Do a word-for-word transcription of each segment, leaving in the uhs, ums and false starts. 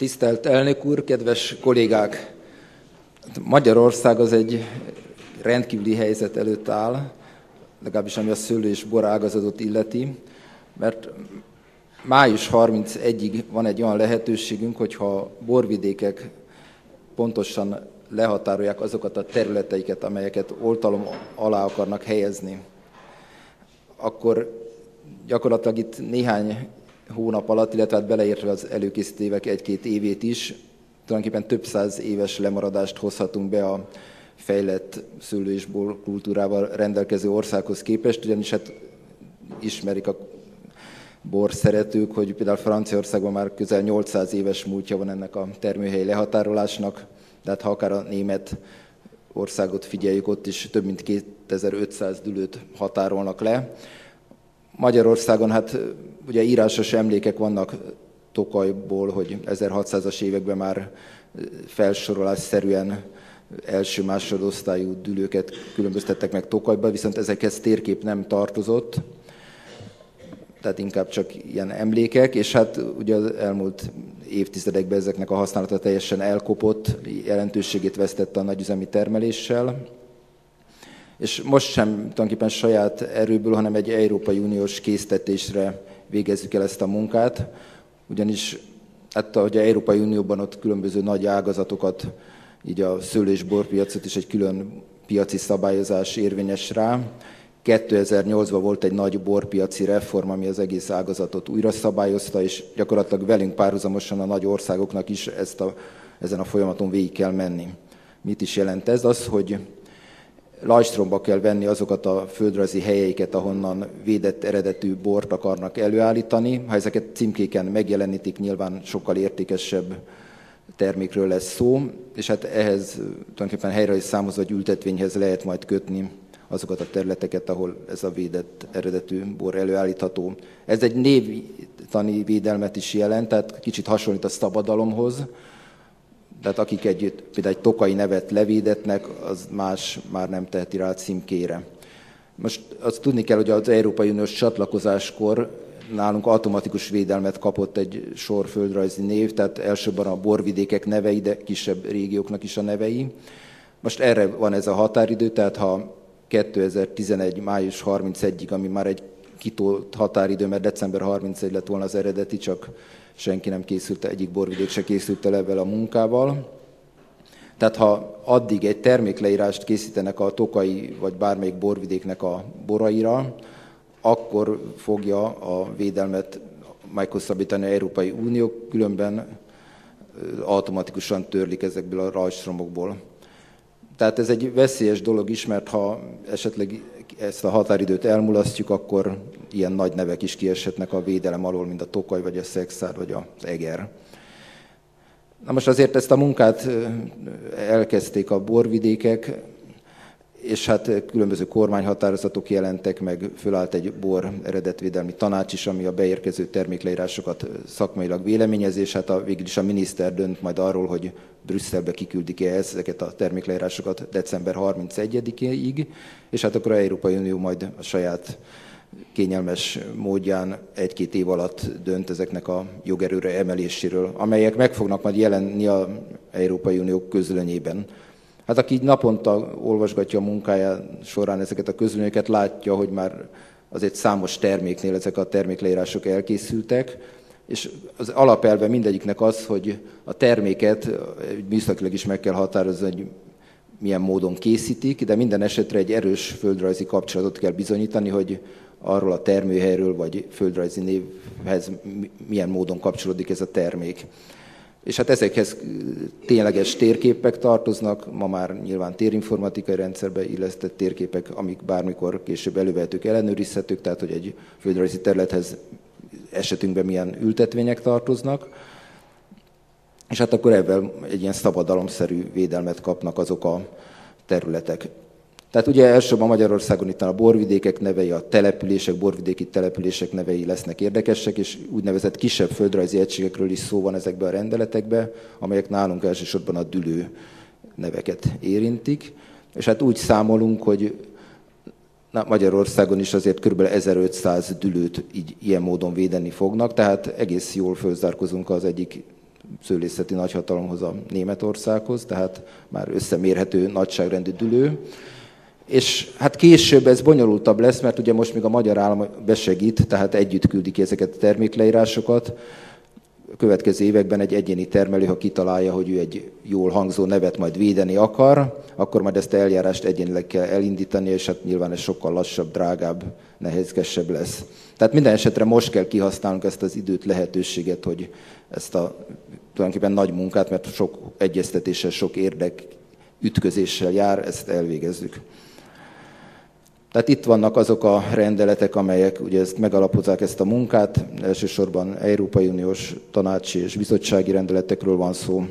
Tisztelt elnök úr, kedves kollégák! Magyarország az egy rendkívüli helyzet előtt áll, legalábbis ami a szőlő- és bor ágazatot illeti, mert május harmincegyedikéig van egy olyan lehetőségünk, hogyha borvidékek pontosan lehatárolják azokat a területeiket, amelyeket oltalom alá akarnak helyezni, akkor gyakorlatilag itt néhány hónap alatt, illetve hát beleértve az előkészítő évek egy-két évét is, tulajdonképpen több száz éves lemaradást hozhatunk be a fejlett szőlő- és bor kultúrával rendelkező országhoz képest, ugyanis hát ismerik a bor szeretők, hogy például Franciaországban már közel nyolcszáz éves múltja van ennek a termőhelyi lehatárolásnak, de hát ha akár a német országot figyeljük, ott is több mint kétezer-ötszáz dülőt határolnak le. Magyarországon hát ugye írásos emlékek vannak Tokajból, hogy ezerhatszázas években már felsorolásszerűen első-másodosztályú dülőket különböztettek meg Tokajba, viszont ezekhez térkép nem tartozott, tehát inkább csak ilyen emlékek, és hát ugye az elmúlt évtizedekben ezeknek a használata teljesen elkopott, jelentőségét vesztette a nagyüzemi termeléssel, és most sem tulajdonképpen saját erőből, hanem egy Európai Uniós késztetésre végezzük el ezt a munkát, ugyanis hát, ahogy az Európai Unióban ott különböző nagy ágazatokat, így a szőlő- és borpiacot is egy külön piaci szabályozás érvényes rá. kétezer-nyolcban volt egy nagy borpiaci reform, ami az egész ágazatot újra szabályozta, és gyakorlatilag velünk párhuzamosan a nagy országoknak is ezt a, ezen a folyamaton végig kell menni. Mit is jelent ez? Az, hogy lajstromba kell venni azokat a földrajzi helyeiket, ahonnan védett eredetű bort akarnak előállítani. Ha ezeket címkéken megjelenítik, nyilván sokkal értékesebb termékről lesz szó, és hát ehhez tulajdonképpen helyrajzi számhoz vagy ültetvényhez lehet majd kötni azokat a területeket, ahol ez a védett eredetű bor előállítható. Ez egy névtani védelmet is jelent, tehát kicsit hasonlít a szabadalomhoz, tehát akik egy, például egy tokai nevet levédetnek, az más már nem teheti rá a címkére. Most azt tudni kell, hogy az Európai Uniós csatlakozáskor nálunk automatikus védelmet kapott egy sor földrajzi név, tehát elsősorban a borvidékek nevei, de kisebb régióknak is a nevei. Most erre van ez a határidő, tehát ha kétezer-tizenegy. május harmincegyedikéig, ami már egy kitolt határidő, mert december harmincegyedike lett volna az eredeti, csak senki nem készült, egyik borvidék se készült el ebben a munkával. Tehát ha addig egy termékleírást készítenek a tokai vagy bármelyik borvidéknek a boraira, akkor fogja a védelmet meghosszabbítani az Európai Unió, különben automatikusan törlik ezekből a rajstromokból. Tehát ez egy veszélyes dolog is, mert ha esetleg ezt a határidőt elmulasztjuk, akkor ilyen nagy nevek is kieshetnek a védelem alól, mint a Tokaj, vagy a Szekszárd, vagy az Eger. Na most azért ezt a munkát elkezdték a borvidékek, és hát különböző kormányhatározatok jelentek meg, fölállt egy bor eredetvédelmi tanács is, ami a beérkező termékleírásokat szakmailag véleményezi, és hát a, végül is a miniszter dönt majd arról, hogy Brüsszelbe kiküldik-e ezeket a termékleírásokat december harmincegyedikéig, és hát akkor az Európai Unió majd a saját kényelmes módján egy-két év alatt dönt ezeknek a jogerőre emeléséről, amelyek meg fognak majd jelenni az Európai Unió közlönyében. Hát aki így naponta olvasgatja a munkája során ezeket a közlönyöket, látja, hogy már azért számos terméknél ezek a termékleírások elkészültek, és az alapelve mindegyiknek az, hogy a terméket műszakilag is meg kell határozni, hogy milyen módon készítik, de minden esetre egy erős földrajzi kapcsolatot kell bizonyítani, hogy arról a termőhelyről vagy földrajzi névhez milyen módon kapcsolódik ez a termék. És hát ezekhez tényleges térképek tartoznak, ma már nyilván térinformatikai rendszerbe illesztett térképek, amik bármikor később elővehetők, ellenőrizhetők, tehát hogy egy földrajzi területhez esetünkben milyen ültetvények tartoznak. És hát akkor ebben egy ilyen szabadalomszerű védelmet kapnak azok a területek. Tehát ugye elsősorban Magyarországon itt a borvidékek nevei, a települések, borvidéki települések nevei lesznek érdekesek, és úgynevezett kisebb földrajzi egységekről is szó van ezekben a rendeletekben, amelyek nálunk elsősorban a dülő neveket érintik. És hát úgy számolunk, hogy na, Magyarországon is azért kb. ezerötszáz dülőt így ilyen módon védeni fognak, tehát egész jól fölzárkozunk az egyik szőlészeti nagyhatalomhoz, a Németországhoz, tehát már összemérhető nagyságrendű dülő. És hát később ez bonyolultabb lesz, mert ugye most még a magyar állam besegít, tehát együtt küldi ki ezeket a termékleírásokat. A következő években egy egyéni termelő, ha kitalálja, hogy ő egy jól hangzó nevet majd védeni akar, akkor majd ezt a eljárást egyénileg kell elindítani, és hát nyilván ez sokkal lassabb, drágább, nehézkesebb lesz. Tehát minden esetre most kell kihasználnunk ezt az időt, lehetőséget, hogy ezt a tulajdonképpen nagy munkát, mert sok egyeztetéssel, sok érdek ütközéssel jár, ezt elvégezzük. Tehát itt vannak azok a rendeletek, amelyek ugye ezt megalapozzák ezt a munkát. Elsősorban Európai Uniós tanácsi és bizottsági rendeletekről van szó.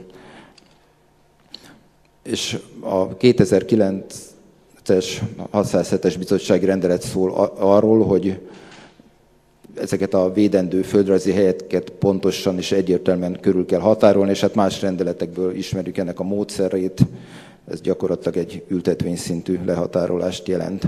És a kétezer-kilences hatszázhetes bizottsági rendelet szól arról, hogy ezeket a védendő földrajzi helyeket pontosan és egyértelműen körül kell határolni, és hát más rendeletekből ismerjük ennek a módszerét. Ez gyakorlatilag egy ültetvényszintű lehatárolást jelent.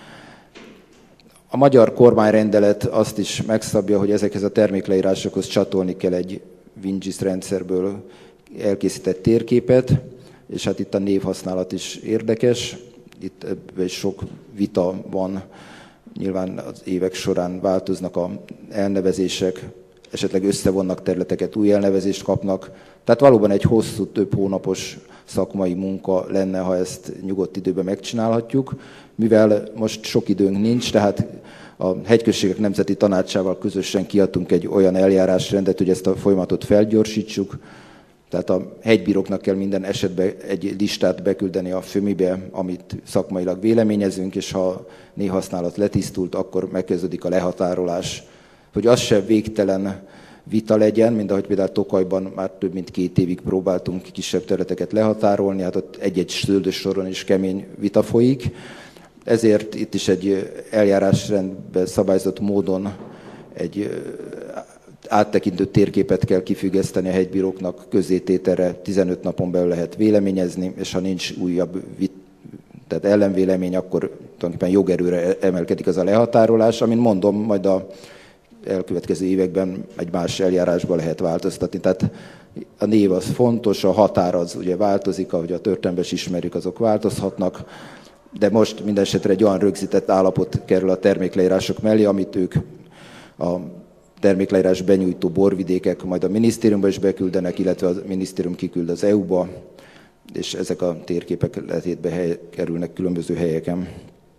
A magyar kormányrendelet azt is megszabja, hogy ezekhez a termékleírásokhoz csatolni kell egy WinGIS rendszerből elkészített térképet, és hát itt a névhasználat is érdekes. Itt ebből sok vita van, nyilván az évek során változnak az elnevezések, esetleg összevonnak területeket, új elnevezést kapnak. Tehát valóban egy hosszú, több hónapos szakmai munka lenne, ha ezt nyugodt időben megcsinálhatjuk. Mivel most sok időnk nincs, tehát a Hegyközségek Nemzeti Tanácsával közösen kiadtunk egy olyan eljárásrendet, hogy ezt a folyamatot felgyorsítsuk. Tehát a hegybíróknak kell minden esetben egy listát beküldeni a fömibe, amit szakmailag véleményezünk, és ha a névhasználat letisztult, akkor megkezdődik a lehatárolás. Hogy az se végtelen vita legyen, mint ahogy például Tokajban már több mint két évig próbáltunk kisebb területeket lehatárolni, hát ott egy-egy szőlős soron is kemény vita folyik. Ezért itt is egy eljárásrendben szabályozott módon egy áttekintő térképet kell kifüggeszteni a hegybíróknak, közzétételre tizenöt napon belül lehet véleményezni, és ha nincs újabb vit, tehát ellenvélemény, akkor tulajdonképpen jogerőre emelkedik az a lehatárolás, amint mondom, majd a elkövetkező években egy más eljárásba lehet változtatni. Tehát a név az fontos, a határ az ugye változik, ahogy a történelemben is ismerjük, azok változhatnak, de most minden esetre egy olyan rögzített állapot kerül a termékleírások mellé, amit ők a termékleírás benyújtó borvidékek majd a minisztériumba is beküldenek, illetve a minisztérium kiküld az é u-ba, és ezek a térképek letétbe hely, kerülnek különböző helyeken.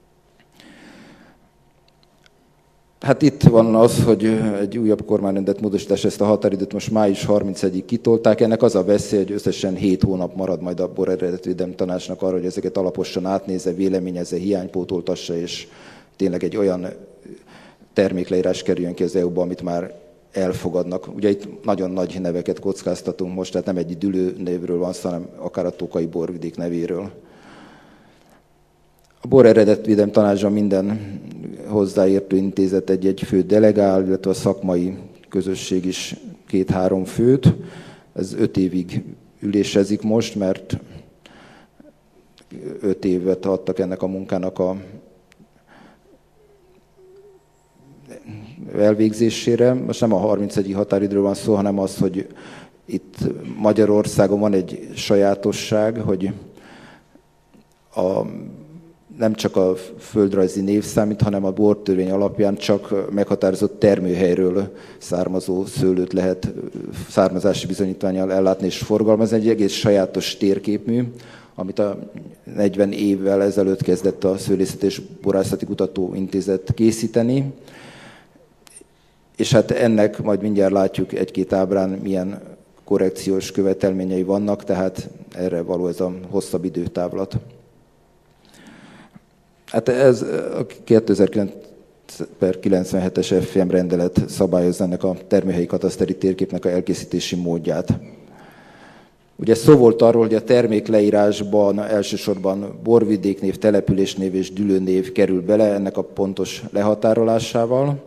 Hát itt van az, hogy egy újabb kormányrendet módosítás, ezt a határidőt most május harmincadikáig kitolták. Ennek az a veszély, hogy összesen hét hónap marad majd a Boreredetvédelmi Tanácsnak arra, hogy ezeket alaposan átnézze, véleményezze, hiánypótoltassa, és tényleg egy olyan termékleírás kerüljön ki az é u-ba, amit már elfogadnak. Ugye itt nagyon nagy neveket kockáztatunk most, tehát nem egy dülő névről van szó, hanem akár a Tokai borvidék nevéről. A Boreredetvédelmi Tanácsban minden hozzáértő intézet egy-egy főt delegál, illetve a szakmai közösség is két-három főt. Ez öt évig ülésezik most, mert öt évet adtak ennek a munkának a elvégzésére. Most nem a harmincadikai határidőről van szó, hanem az, hogy itt Magyarországon van egy sajátosság, hogy a nem csak a földrajzi név számít, hanem a bortörvény alapján csak meghatározott termőhelyről származó szőlőt lehet származási bizonyítvánnyal ellátni és forgalmazni. Egy egész sajátos térképmű, amit a negyven évvel ezelőtt kezdett a Szőlészeti és Borászati Kutatóintézet készíteni. És hát ennek majd mindjárt látjuk egy-két ábrán, milyen korrekciós követelményei vannak, tehát erre való ez a hosszabb időtávlat. Hát ez a kétezer-kilenc per kilencvenhetes ef em rendelet szabályozza ennek a termőhelyi kataszteri térképnek a elkészítési módját. Ugye szó volt arról, hogy a termékleírásban elsősorban borvidéknév, településnév és dülőnév kerül bele ennek a pontos lehatárolásával.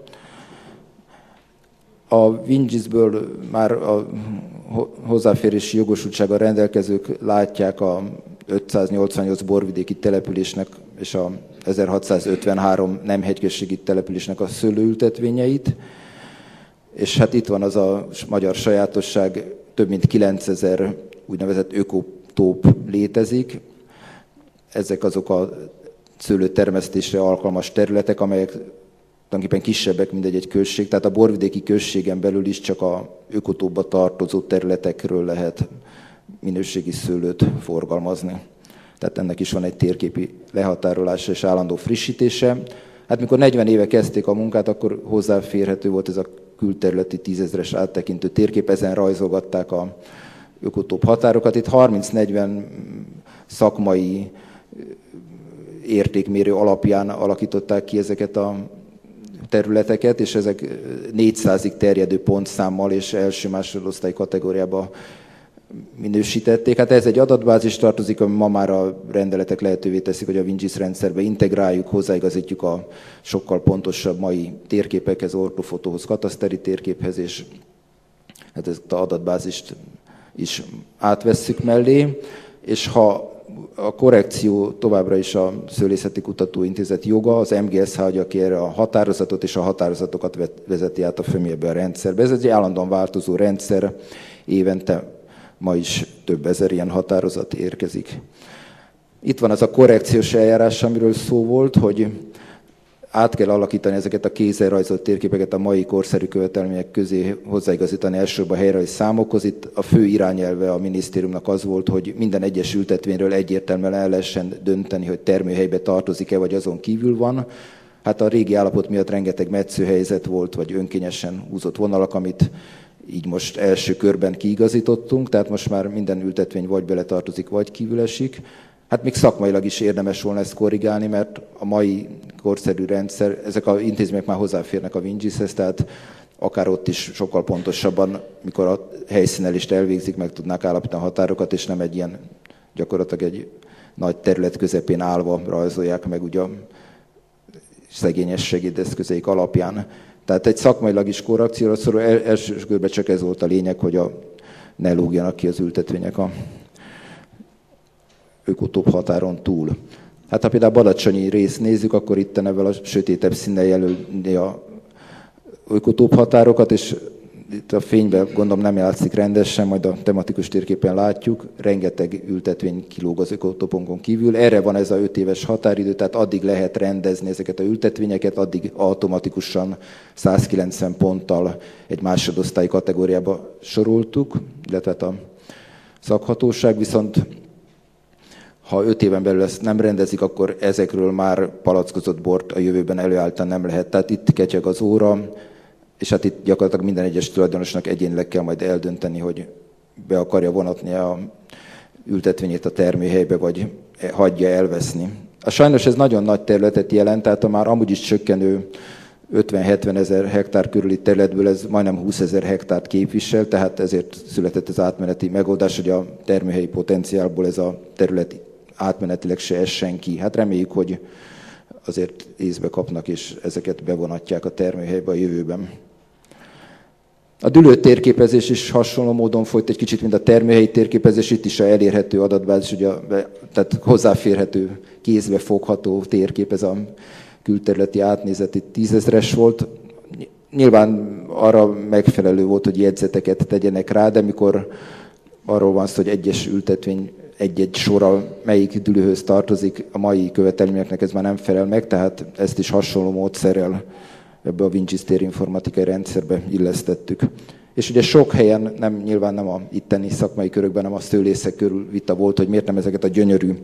A WinGIS-ből már a hozzáférési jogosultsággal rendelkezők látják a ötszáznyolcvannyolc borvidéki településnek és a ezerhatszázötvenhárom nem hegyközségi településnek a szőlőültetvényeit. És hát itt van az a magyar sajátosság, több mint kilencezer úgynevezett ökotóp létezik. Ezek azok a szőlőtermesztésre alkalmas területek, amelyek tulajdonképpen kisebbek, mint egy község. Tehát a borvidéki községen belül is csak a ökotópba tartozó területekről lehet minőségi szőlőt forgalmazni. Tehát ennek is van egy térképi lehatárolása és állandó frissítése. Hát mikor negyven éve kezdték a munkát, akkor hozzáférhető volt ez a külterületi tízezres áttekintő térkép, ezen rajzolgatták a ökotóp határokat. Itt harminc-negyven szakmai értékmérő alapján alakították ki ezeket a területeket, és ezek négyszázig terjedő pontszámmal és első-másodosztály kategóriába minősítették. Hát ez egy adatbázis tartozik, ami ma már a rendeletek lehetővé teszik, hogy a WinGIS rendszerbe integráljuk, hozzáigazítjuk a sokkal pontosabb mai térképekhez, ortofotóhoz, kataszteri térképhez, és hát ezt az adatbázist is átvesszük mellé, és ha a korrekció továbbra is a Szőlészeti Kutatóintézet joga, az em gé es há adja ki erre a határozatot, és a határozatokat vezeti át a FÖMI-be a rendszerbe. Ez egy állandóan változó rendszer, évente ma is több ezer ilyen határozat érkezik. Itt van az a korrekciós eljárás, amiről szó volt, hogy át kell alakítani ezeket a kézzel rajzolt térképeket a mai korszerű követelmények közé, hozzáigazítani elsősorban a helyrajzi számokhoz. Itt a fő irányelve a minisztériumnak az volt, hogy minden egyes ültetvényről egyértelműen el lehessen dönteni, hogy termőhelybe tartozik-e, vagy azon kívül van. Hát a régi állapot miatt rengeteg metszőhelyzet volt, vagy önkényesen húzott vonalak, amit így most első körben kiigazítottunk, tehát most már minden ültetvény vagy beletartozik, vagy kívül esik. Hát még szakmailag is érdemes volna ezt korrigálni, mert a mai korszerű rendszer, ezek az intézmények már hozzáférnek a WinGIS-hez, tehát akár ott is sokkal pontosabban, mikor a helyszínelést elvégzik, meg tudnák állapítani a határokat, és nem egy ilyen gyakorlatilag egy nagy terület közepén állva rajzolják meg ugye a szegényes segédeszközeik alapján. Tehát egy szakmailag is korrekcióra szorul, első körben csak ez volt a lényeg, hogy a, ne lógjanak ki az ültetvények a ökotóp határon túl. Hát ha például a badacsonyi részt nézzük, akkor itt ebben a sötétebb színnel jelölni a ökotóp határokat, és itt a fényben gondolom nem játszik rendesen, majd a tematikus térképen látjuk, rengeteg ültetvény kilóg az ökotóponkon kívül. Erre van ez a öt éves határidő, tehát addig lehet rendezni ezeket a ültetvényeket, addig automatikusan százkilencven ponttal egy másodosztályi kategóriába soroltuk, illetve hát a szakhatóság, viszont ha öt éven belül ezt nem rendezik, akkor ezekről már palackozott bort a jövőben előállítani nem lehet. Tehát itt ketyeg az óra, és hát itt gyakorlatilag minden egyes tulajdonosnak egyénileg kell majd eldönteni, hogy be akarja vonatni a ültetvényét a termőhelybe, vagy hagyja elveszni. A sajnos ez nagyon nagy területet jelent, tehát a már amúgy is csökkenő ötven-hetven ezer hektár körüli területből ez majdnem húszezer hektárt képvisel, tehát ezért született az átmeneti megoldás, hogy a termőhelyi potenciálból ez a terület átmenetileg se essen ki. Hát reméljük, hogy azért észbe kapnak, és ezeket bevonatják a termőhelybe a jövőben. A dűlő térképezés is hasonló módon folyt egy kicsit, mint a termőhelyi térképezés, itt is a elérhető adatbázis, ugye, tehát hozzáférhető, kézbe fogható térkép, ez a külterületi átnézeti tízezres volt. Nyilván arra megfelelő volt, hogy jegyzeteket tegyenek rá, de mikor arról van szó, hogy egyes ültetvény egy-egy sorral melyik dűlőhöz tartozik, a mai követelményeknek ez már nem felel meg, tehát ezt is hasonló módszerrel ebbe a WinGIS térinformatikai rendszerbe illesztettük. És ugye sok helyen, nem, nyilván nem a itteni szakmai körökben, nem a szőlészek körül vita volt, hogy miért nem ezeket a gyönyörű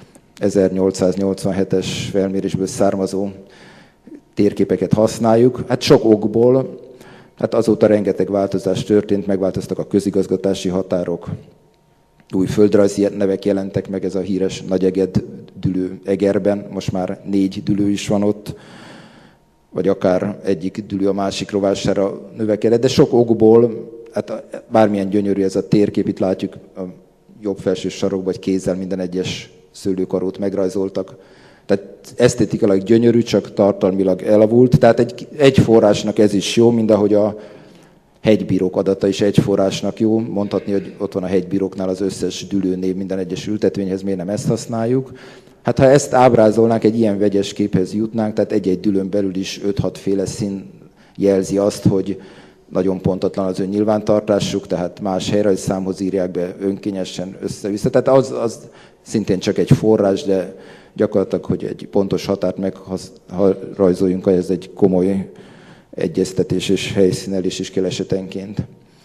ezernyolcszáznyolcvanhetes felmérésből származó térképeket használjuk. Hát sok okból, hát azóta rengeteg változás történt, megváltoztak a közigazgatási határok, új földrajzi nevek jelentek meg, ez a híres Nagyeged dülő Egerben, most már négy dülő is van ott, vagy akár egyik dülő a másik rovására növekedett, de sok okból, hát bármilyen gyönyörű ez a térkép, itt látjuk a jobb felső sarokban, vagy kézzel minden egyes szőlőkarót megrajzoltak. Tehát esztétikailag gyönyörű, csak tartalmilag elavult. Tehát egy, egy forrásnak ez is jó, mint ahogy a hegybírók adata is egy forrásnak jó. Mondhatni, hogy ott van a hegybíróknál az összes dülőnév minden egyes ültetvényhez, miért nem ezt használjuk. Hát ha ezt ábrázolnánk, egy ilyen vegyes képhez jutnánk, tehát egy-egy dülőn belül is öt-hat féle szín jelzi azt, hogy nagyon pontatlan az ön nyilvántartásuk, tehát más helyrajzszámhoz írják be önkényesen össze-vissza. Tehát az, az szintén csak egy forrás, de gyakorlatilag, hogy egy pontos határt megrajzoljunk, ez egy komoly egyeztetés és helyszínelés is kell esetenként.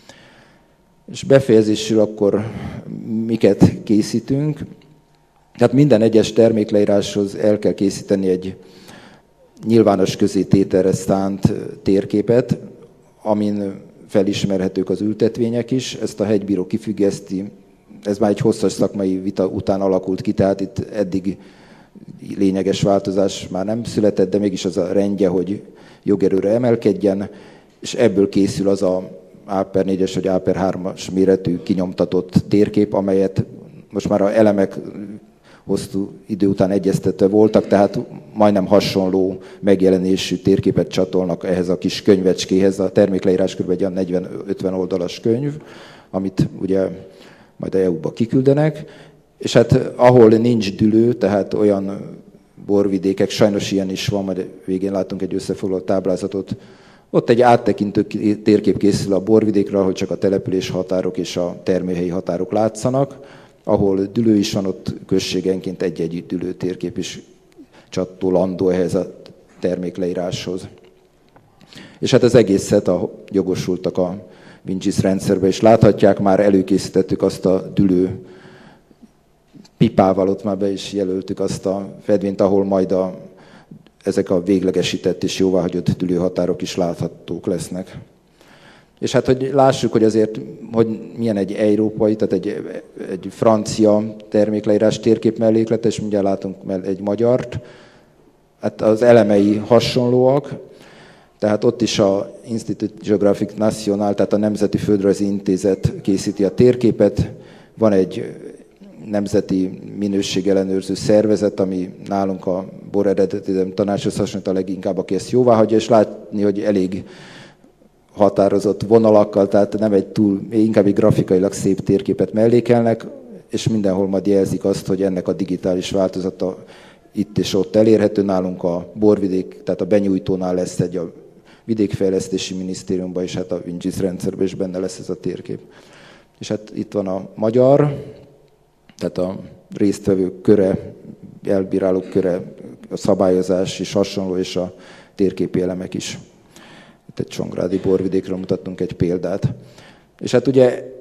És befejezésül akkor miket készítünk? Tehát minden egyes termékleíráshoz el kell készíteni egy nyilvános közétételre szánt térképet, amin felismerhetők az ültetvények is. Ezt a hegybíró kifüggeszti, ez már egy hosszas szakmai vita után alakult ki, tehát itt eddig lényeges változás már nem született, de mégis az a rendje, hogy jogerőre emelkedjen, és ebből készül az a á per négyes vagy á per hármas méretű kinyomtatott térkép, amelyet most már a elemek hosszú idő után egyeztetve voltak, tehát majdnem hasonló megjelenésű térképet csatolnak ehhez a kis könyvecskéhez. A termékleírás kb. Egy negyven-ötven oldalas könyv, amit ugye majd a é u-ba kiküldenek, és hát ahol nincs dülő, tehát olyan borvidékek, sajnos ilyen is van, majd végén látunk egy összefoglaló táblázatot, ott egy áttekintő térkép készül a borvidékre, ahol csak a település határok és a termőhelyi határok látszanak. Ahol dülő is van, ott községenként egy-egy dülő térkép is csatolandó ehhez a termékleíráshoz. És hát az egészet a jogosultak a WinGIS rendszerbe is láthatják, már előkészítettük azt a dülő pipával, ott már be is jelöltük azt a fedvényt, ahol majd a, ezek a véglegesített és jóváhagyott dülőhatárok is láthatók lesznek. És hát, hogy lássuk, hogy azért, hogy milyen egy európai, tehát egy, egy francia termékleírás térkép melléklete, és mindjárt látunk egy magyart. Hát az elemei hasonlóak, tehát ott is a Institut Geographique National, tehát a Nemzeti Földrajzi Intézet készíti a térképet. Van egy nemzeti minőségellenőrző szervezet, ami nálunk a bor eredeti tanácshoz hasonlít a leginkább, aki ezt jóváhagyja, és látni, hogy elég határozott vonalakkal, tehát nem egy túl, inkább egy grafikailag szép térképet mellékelnek, és mindenhol majd jelzik azt, hogy ennek a digitális változata itt és ott elérhető. Nálunk a borvidék, tehát a benyújtónál lesz egy a Vidékfejlesztési Minisztériumban, és hát a WinGIS rendszerben is benne lesz ez a térkép. És hát itt van a magyar, tehát a résztvevők köre, elbírálók köre, a szabályozás is hasonló, és a térképi elemek is. Itt egy csongrádi borvidékről mutattunk egy példát. És hát ugye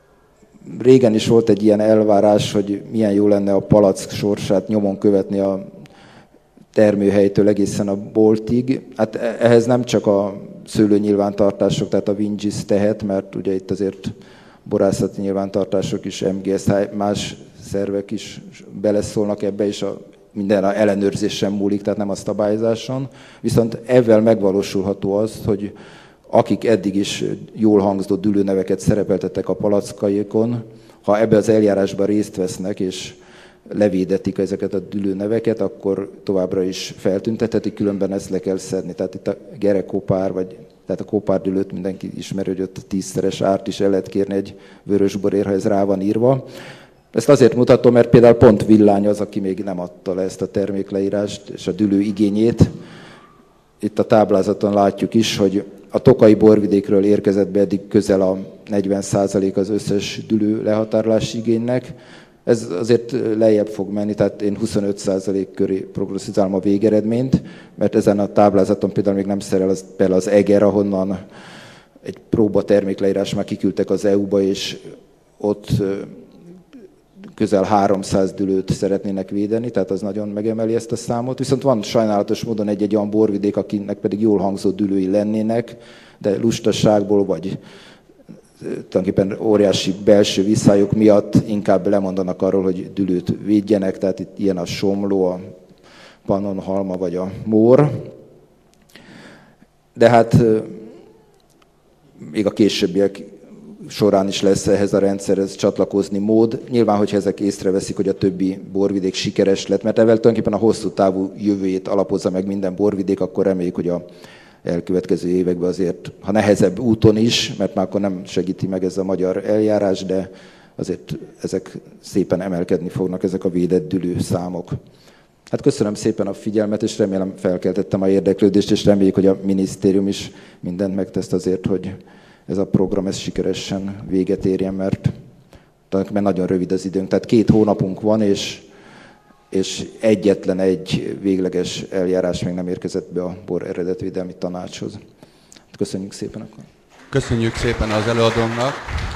régen is volt egy ilyen elvárás, hogy milyen jó lenne a palack sorsát nyomon követni a termőhelytől egészen a boltig. Hát ehhez nem csak a szőlőnyilvántartások, tehát a WinGIS tehet, mert ugye itt azért borászati nyilvántartások is, em gé es, más szervek is beleszólnak ebbe, és a minden a ellenőrzésen múlik, tehát nem a szabályozáson. Viszont ezzel megvalósulható az, hogy akik eddig is jól hangzó dülőneveket szerepeltettek a palackaikon, ha ebbe az eljárásban részt vesznek, és levédetik ezeket a dülőneveket, akkor továbbra is feltüntethetik, különben ezt le kell szedni. Tehát itt a gerekopár, vagy tehát a kopárdülőt mindenki ismeri, hogy ott a tízszeres árt is el lehet kérni egy vörösborért, ha ez rá van írva. Ezt azért mutatom, mert például pont Villány az, aki még nem adta le ezt a termékleírást és a dülő igényét. Itt a táblázaton látjuk is, hogy a tokaji borvidékről érkezett be eddig közel a negyven százalék az összes dülő lehatárolási igénynek. Ez azért lejjebb fog menni, tehát én huszonöt százalék köré prognosztizálom a végeredményt, mert ezen a táblázaton például még nem szerel az, például az Eger, ahonnan egy próba termékleírás már kiküldtek az é u-ba, és ott közel háromszáz dülőt szeretnének védeni, tehát az nagyon megemeli ezt a számot. Viszont van sajnálatos módon egy-egy olyan borvidék, akinek pedig jól hangzó dülői lennének, de lustaságból vagy tulajdonképpen óriási belső visszályok miatt inkább lemondanak arról, hogy dülőt védjenek, tehát itt ilyen a somló, a pannonhalma vagy a mór. De hát még a későbbiek során is lesz ehhez a rendszerhez csatlakozni mód. Nyilván, hogyha ezek észreveszik, hogy a többi borvidék sikeres lett, mert ezzel tulajdonképpen a hosszú távú jövőjét alapozza meg minden borvidék, akkor reméljük, hogy a elkövetkező években azért, ha nehezebb úton is, mert már akkor nem segíti meg ez a magyar eljárás, de azért ezek szépen emelkedni fognak, ezek a védett dülő számok. Hát köszönöm szépen a figyelmet, és remélem felkeltettem a érdeklődést, és reméljük, hogy a minisztérium is mindent megtesz azért, hogy ez a program ez sikeresen véget érjen, mert, mert nagyon rövid az időnk. Tehát két hónapunk van, és, és egyetlen egy végleges eljárás még nem érkezett be a bor eredetvédelmi tanácshoz. Köszönjük szépen akkor. Köszönjük szépen az előadónak.